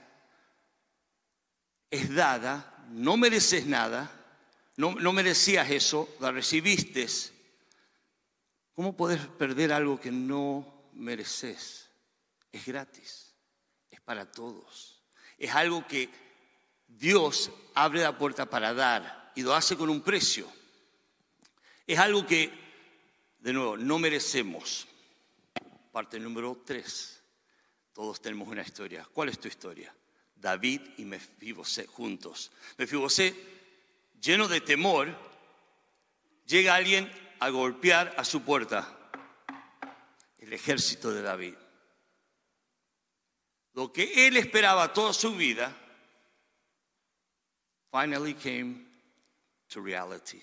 es dada, no mereces nada, no merecías eso, la recibiste. ¿Cómo puedes perder algo que no mereces? Es gratis, es para todos. Es algo que Dios abre la puerta para dar y lo hace con un precio. Es algo que, de nuevo, no merecemos. Parte número 3. Todos tenemos una historia. ¿Cuál es tu historia? David y Mefibosé juntos. Mefibosé, lleno de temor, llega alguien a golpear a su puerta. El ejército de David. Lo que él esperaba toda su vida, finally came to reality.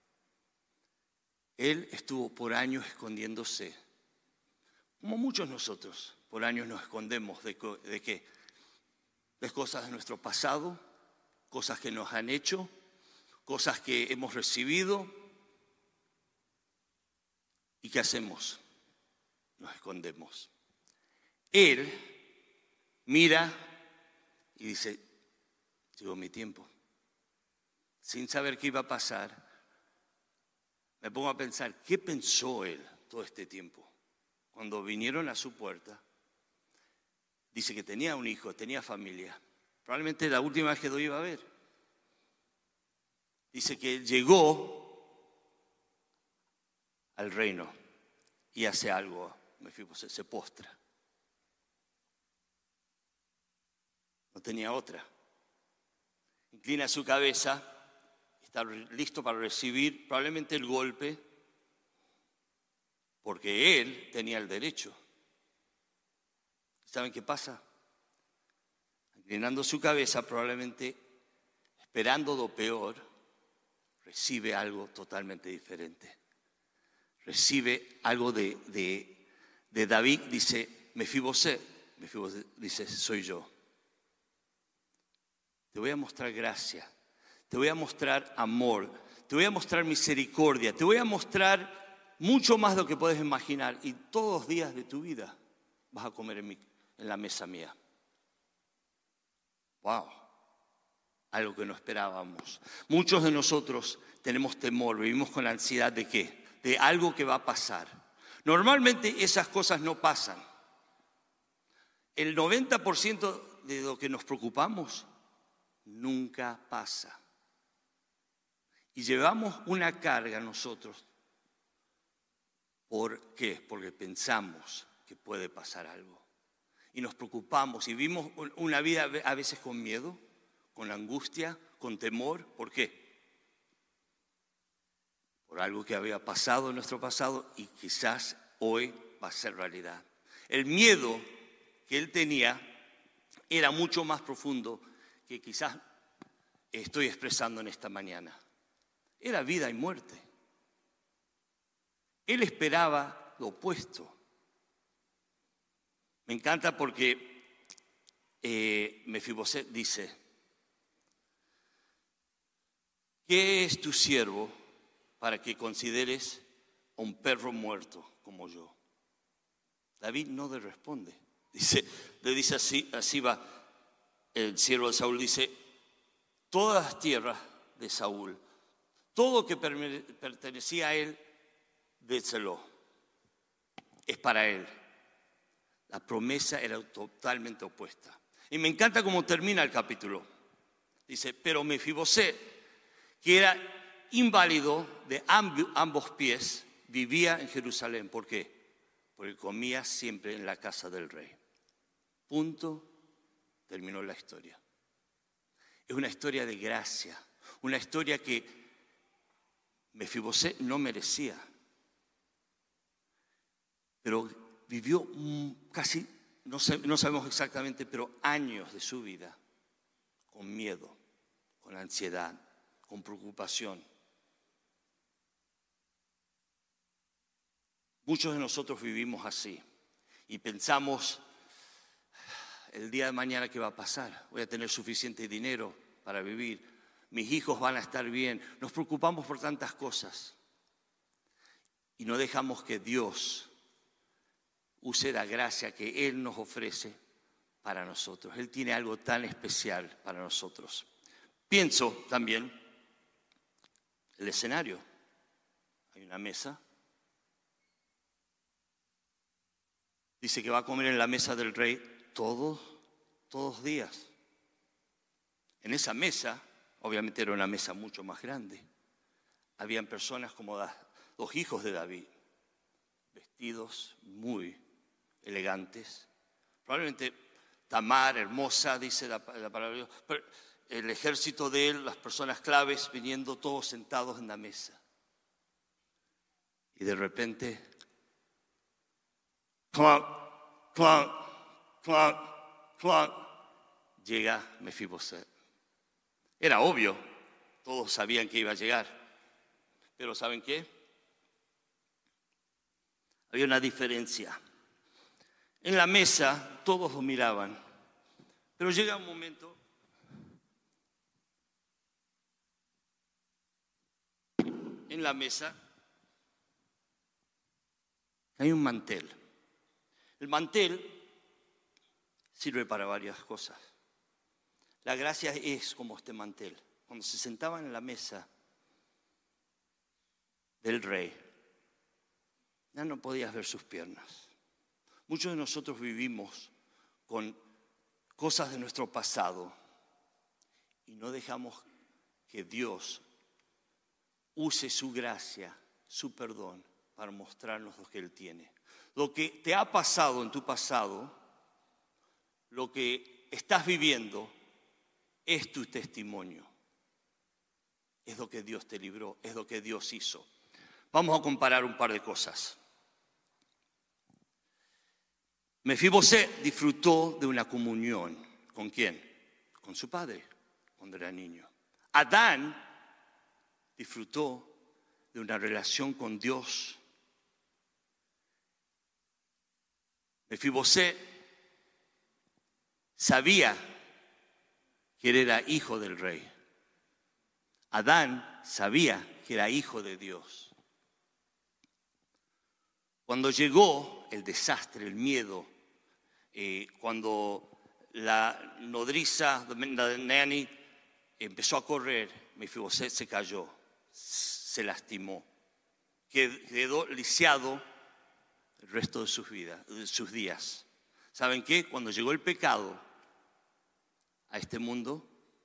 Él estuvo por años escondiéndose. Como muchos nosotros, por años nos escondemos de qué? De cosas de nuestro pasado, cosas que nos han hecho, cosas que hemos recibido. ¿Y qué hacemos? Nos escondemos. Él mira y dice, llegó mi tiempo. Sin saber qué iba a pasar, me pongo a pensar, ¿qué pensó él todo este tiempo? Cuando vinieron a su puerta, dice que tenía un hijo, tenía familia. Probablemente la última vez que lo iba a ver. Dice que llegó al reino y hace algo. Mefibosé se postra. No tenía otra. Inclina su cabeza, está listo para recibir probablemente el golpe, porque él tenía el derecho. ¿Saben qué pasa? inclinando su cabeza, probablemente esperando lo peor, recibe algo totalmente diferente. Recibe algo de David, dice Mefiboset. Mefiboset dice, soy yo. Te voy a mostrar gracia, te voy a mostrar amor, te voy a mostrar misericordia, te voy a mostrar mucho más de lo que puedes imaginar. Y todos los días de tu vida vas a comer en la mesa mía. ¡Wow! Algo que no esperábamos. Muchos de nosotros tenemos temor, vivimos con la ansiedad ¿de qué? De algo que va a pasar. Normalmente esas cosas no pasan. El 90% de lo que nos preocupamos nunca pasa. Y llevamos una carga nosotros. ¿Por qué? Porque pensamos que puede pasar algo. Y nos preocupamos y vivimos una vida a veces con miedo, con angustia, con temor. ¿Por qué? Por algo que había pasado en nuestro pasado y quizás hoy va a ser realidad. El miedo que él tenía era mucho más profundo que quizás estoy expresando en esta mañana. Era vida y muerte. Él esperaba lo opuesto. Me encanta porque Mefiboset dice, ¿qué es tu siervo para que consideres a un perro muerto como yo? David no le responde. Le dice así va el siervo de Saúl, dice, todas las tierras de Saúl, todo lo que pertenecía a él, déselo. Es para él. La promesa era totalmente opuesta. Y me encanta cómo termina el capítulo. Dice, pero Mefiboset, que era inválido de ambos pies, vivía en Jerusalén. ¿Por qué? Porque comía siempre en la casa del rey. Punto. Terminó la historia. Es una historia de gracia. Una historia que Mefiboset no merecía. Pero vivió casi, no sabemos exactamente, pero años de su vida con miedo, con ansiedad, con preocupación. Muchos de nosotros vivimos así y pensamos, el día de mañana ¿qué va a pasar? Voy a tener suficiente dinero para vivir, mis hijos van a estar bien. Nos preocupamos por tantas cosas y no dejamos que Dios use la gracia que Él nos ofrece para nosotros. Él tiene algo tan especial para nosotros. Pienso también el escenario. Hay una mesa. Dice que va a comer en la mesa del rey todos los días. En esa mesa, obviamente era una mesa mucho más grande. Habían personas como los hijos de David, vestidos muy elegantes. Probablemente Tamar, hermosa, dice la palabra de Dios. Pero el ejército de él, las personas claves, viniendo todos sentados en la mesa. Y de repente, clonk, clonk, clonk, clonk, llega Mefiboset. Era obvio, todos sabían que iba a llegar. Pero ¿saben qué? Había una diferencia. En la mesa todos lo miraban, pero llega un momento en la mesa hay un mantel. El mantel sirve para varias cosas. La gracia es como este mantel. Cuando se sentaban en la mesa del rey, ya no podías ver sus piernas. Muchos de nosotros vivimos con cosas de nuestro pasado y no dejamos que Dios use su gracia, su perdón, para mostrarnos lo que Él tiene. Lo que te ha pasado en tu pasado, lo que estás viviendo, es tu testimonio. Es lo que Dios te libró, es lo que Dios hizo. Vamos a comparar un par de cosas. Mefiboset disfrutó de una comunión. ¿Con quién? con su padre cuando era niño. Adán disfrutó de una relación con Dios. Mefiboset sabía que él era hijo del rey. Adán sabía que era hijo de Dios. Cuando llegó el desastre, el miedo, cuando la nodriza, la nanny, empezó a correr, Mefiboset se cayó, se lastimó, quedó lisiado el resto de sus días. ¿Saben qué? Cuando llegó el pecado a este mundo,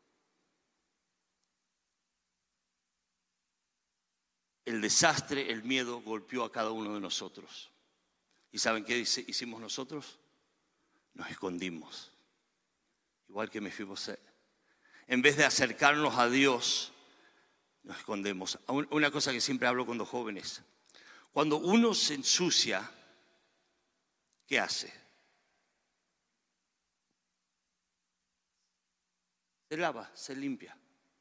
el desastre, el miedo golpeó a cada uno de nosotros. ¿Y saben qué hicimos nosotros? Nos escondimos, igual que Mefiboset. En vez de acercarnos a Dios, nos escondemos. Una cosa que siempre hablo con los jóvenes: cuando uno se ensucia, ¿qué hace? Se lava, se limpia.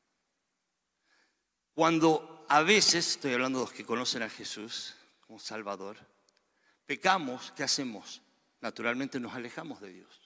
Cuando a veces, estoy hablando de los que conocen a Jesús como Salvador, pecamos, ¿qué hacemos? Naturalmente nos alejamos de Dios.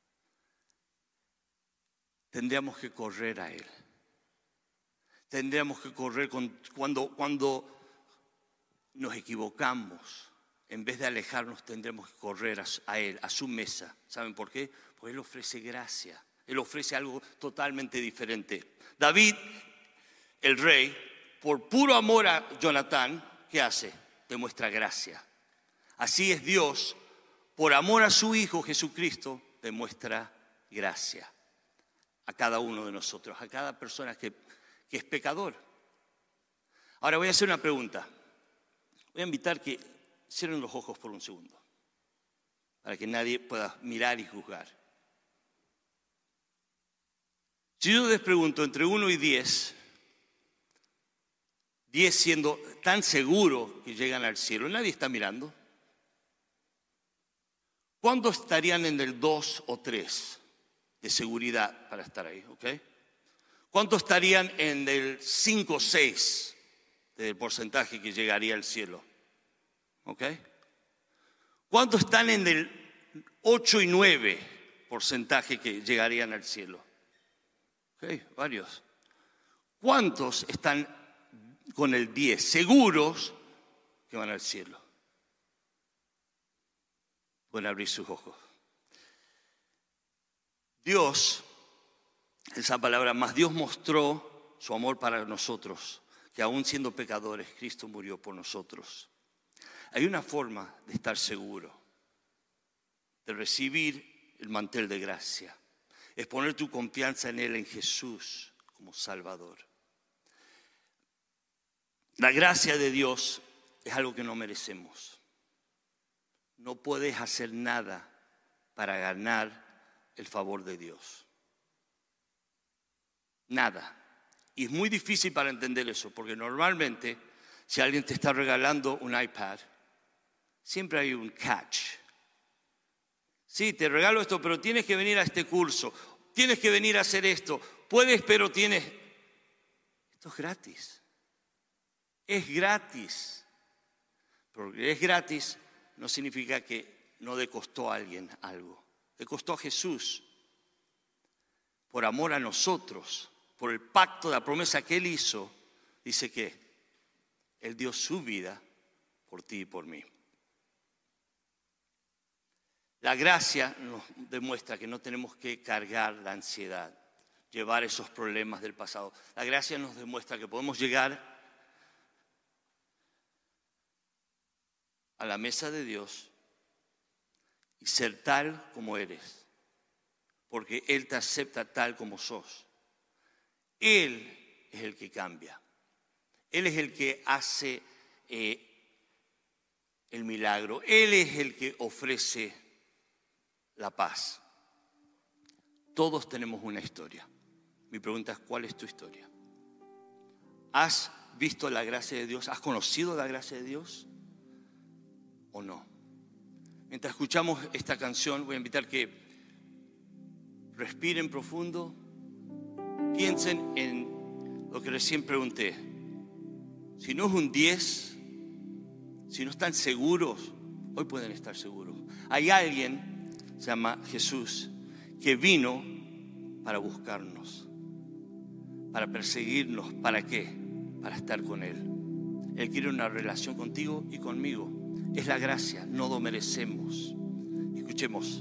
Tendríamos que correr a Él. Tendríamos que correr cuando nos equivocamos. En vez de alejarnos, tendremos que correr a Él, a su mesa. ¿Saben por qué? Porque Él ofrece gracia. Él ofrece algo totalmente diferente. David, el rey, por puro amor a Jonatán, ¿qué hace? Demuestra gracia. Así es Dios, por amor a su Hijo Jesucristo, demuestra gracia a cada uno de nosotros, a cada persona que es pecador. Ahora voy a hacer una pregunta. Voy a invitar que cierren los ojos por un segundo, para que nadie pueda mirar y juzgar. Si yo les pregunto entre 1 y 10, 10 siendo tan seguro que llegan al cielo, nadie está mirando, ¿cuántos estarían en el 2 o 3 de seguridad para estar ahí? ¿Okay? ¿Cuántos estarían en el 5 o 6 del porcentaje que llegaría al cielo? ¿Okay? ¿Cuántos están en el 8 y 9 porcentaje que llegarían al cielo? Okay, varios. ¿Cuántos están con el 10 seguros que van al cielo? Pueden abrir sus ojos. Dios, esa palabra más, Dios mostró su amor para nosotros, que aún siendo pecadores, Cristo murió por nosotros. Hay una forma de estar seguro, de recibir el mantel de gracia. Es poner tu confianza en Él, en Jesús, como Salvador. La gracia de Dios es algo que no merecemos. No puedes hacer nada para ganar el favor de Dios. Nada. Y es muy difícil para entender eso, porque normalmente, si alguien te está regalando un iPad, siempre hay un catch. Sí, te regalo esto, pero tienes que venir a este curso, tienes que venir a hacer esto, puedes, pero tienes... Esto es gratis. Es gratis. Porque es gratis no significa que no le costó a alguien algo. Le costó a Jesús. Por amor a nosotros, por el pacto de la promesa que Él hizo, dice que Él dio su vida por ti y por mí. La gracia nos demuestra que no tenemos que cargar la ansiedad, llevar esos problemas del pasado. La gracia nos demuestra que podemos llegar a la mesa de Dios y ser tal como eres, porque Él te acepta tal como sos. Él es el que cambia. Él es el que hace el milagro. Él es el que ofrece la paz. Todos tenemos una historia. Mi pregunta es, ¿cuál es tu historia? ¿Has visto la gracia de Dios? ¿Has conocido la gracia de Dios? ¿O no? Mientras escuchamos esta canción, voy a invitar que respiren profundo Piensen en lo que recién pregunté. Si no es un 10, si no están seguros, hoy pueden estar seguros. Hay alguien, se llama Jesús, que vino para buscarnos, para perseguirnos. ¿Para qué? Para estar con Él. Él quiere una relación contigo y conmigo. Es la gracia, no lo merecemos. Escuchemos.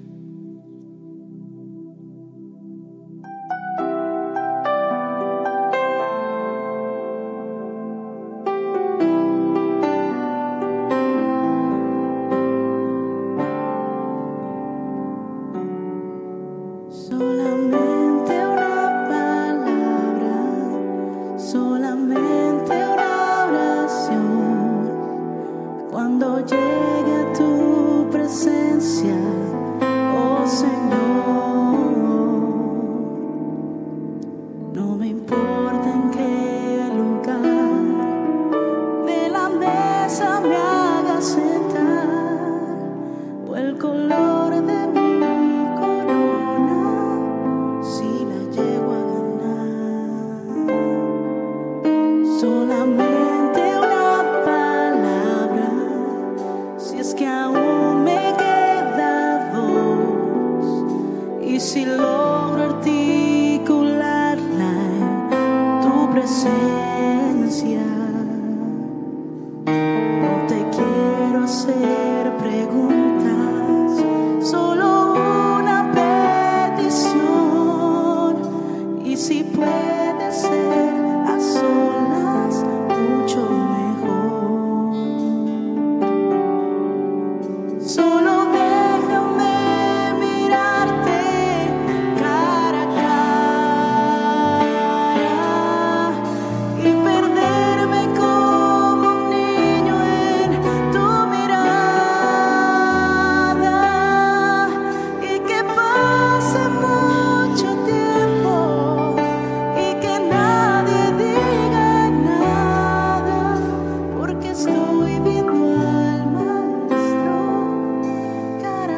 Solamente una palabra, solamente una oración. Cuando llegue a tu presencia, oh Señor, no me importa en qué lugar de la mesa me hagas sentar, o el color de mi solamente una palabra, si es que aún me queda voz, y si logro articularla en tu presencia. No te quiero hacer preguntas, solo una petición, y si puede ser a solas, mucho mejor. Solo déjame mirarte cara a cara y perderme como un niño en tu mirada, y que pase mucho tiempo y que nadie diga nada, porque estoy viendo al Maestro cara a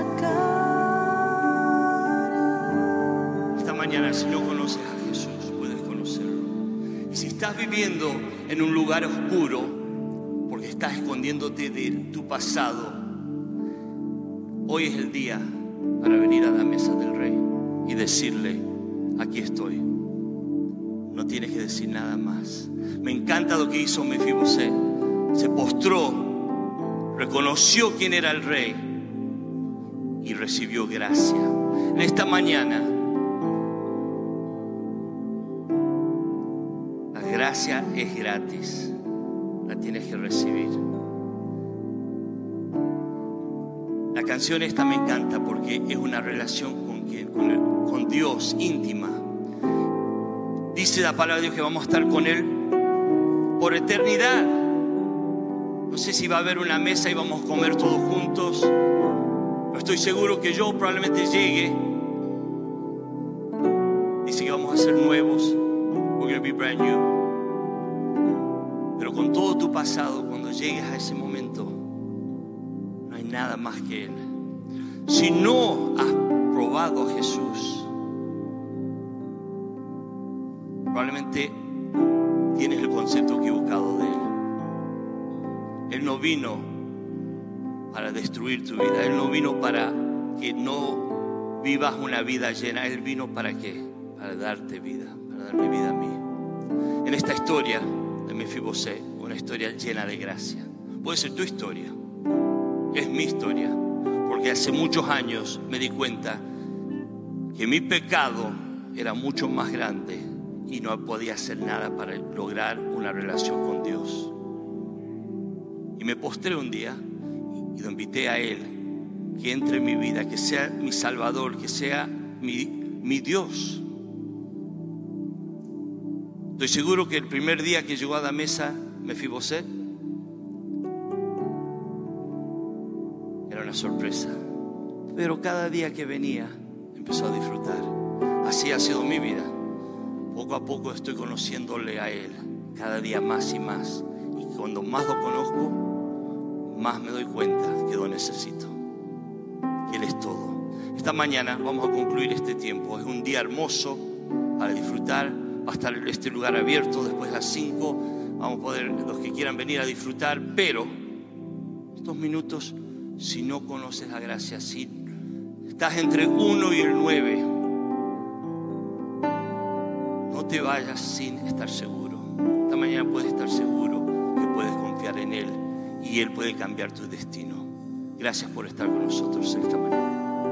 cara. Esta mañana, si no conoces a Jesús, puedes conocerlo. Y si estás viviendo en un lugar oscuro, porque estás escondiéndote de tu pasado, hoy es el día para venir a la mesa del Rey y decirle: aquí estoy. No tienes que decir nada más. Me encanta lo que hizo Mefibosé. Se postró, reconoció quién era el rey y recibió gracia. En esta mañana, la gracia es gratis. La tienes que recibir. La canción esta me encanta porque es una relación con Dios íntima. Dice la palabra de Dios que vamos a estar con Él por eternidad. No sé si va a haber una mesa y vamos a comer todos juntos, pero estoy seguro que yo probablemente llegue. Dice que vamos a ser nuevos. We're going to be brand new. Pero con todo tu pasado, cuando llegues a ese momento, no hay nada más que Él. Si no has probado a Jesús, probablemente tienes el concepto equivocado de Él. Él no vino para destruir tu vida. Él no vino para que no vivas una vida llena. Él vino ¿para qué? Para darte vida, para darme vida a mí. En esta historia de Mefibosé, una historia llena de gracia. Puede ser tu historia, es mi historia, porque hace muchos años me di cuenta que mi pecado era mucho más grande y no podía hacer nada para lograr una relación con Dios. Y me postré un día y lo invité a Él, que entre en mi vida, que sea mi Salvador, que sea mi Dios. Estoy seguro que el primer día que llegó a la mesa Mefibosé era una sorpresa, pero cada día que venía empezó a disfrutar. Así ha sido mi vida. Poco a poco estoy conociéndole a Él, cada día más y más. Y cuando más lo conozco, más me doy cuenta que lo necesito, que Él es todo. Esta mañana vamos a concluir este tiempo. Es un día hermoso para disfrutar va a estar este lugar abierto. Después de las 5 vamos a poder, los que quieran venir a disfrutar. Pero estos minutos, si no conoces la gracia, si estás entre 1 y el 9, no te vayas sin estar seguro. Esta mañana puedes estar seguro que puedes confiar en Él y Él puede cambiar tu destino. Gracias por estar con nosotros en esta mañana.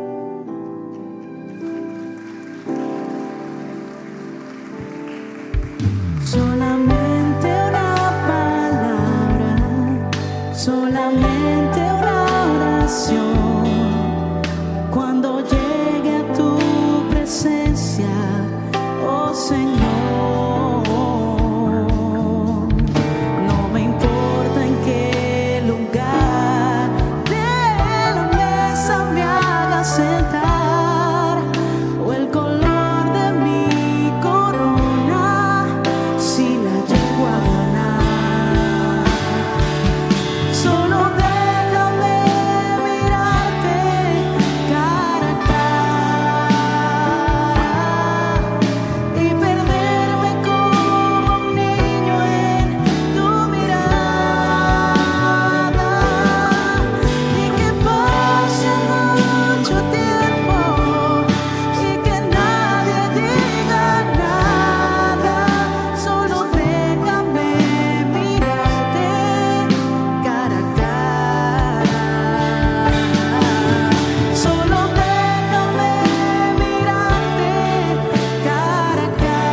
Solamente una palabra, solamente una oración. Cuando llegue a tu presencia, oh Señor, no me importa en qué lugar de la mesa me haga sentar, o el color de mi corona, si la llego a ganar. Solo déjame mirarte cara a cara y perderme como un niño en tu mirada, y que pase mucho tiempo y que nadie diga nada. Solo déjame mirarte cara a cara. Solo déjame mirarte cara a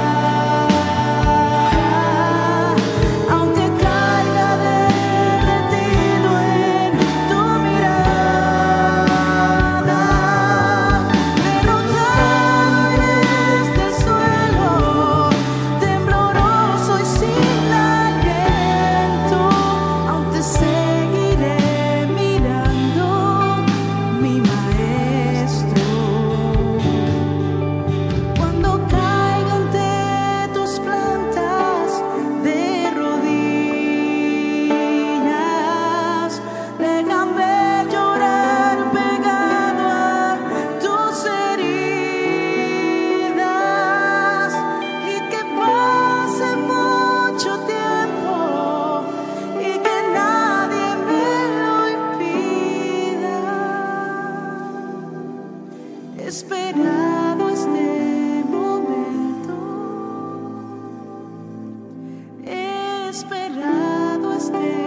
cara, aunque caiga derretido en tu mirada, derrotado en este suelo, tembloroso y sin aliento, aún te seguiré mirando, mi maestro. Cuando caiga ante tus plantas de rodillas, déjame llorar pegado a tus heridas, y que pase mucho tiempo y que nadie me lo impida. Esperado este momento, he esperado este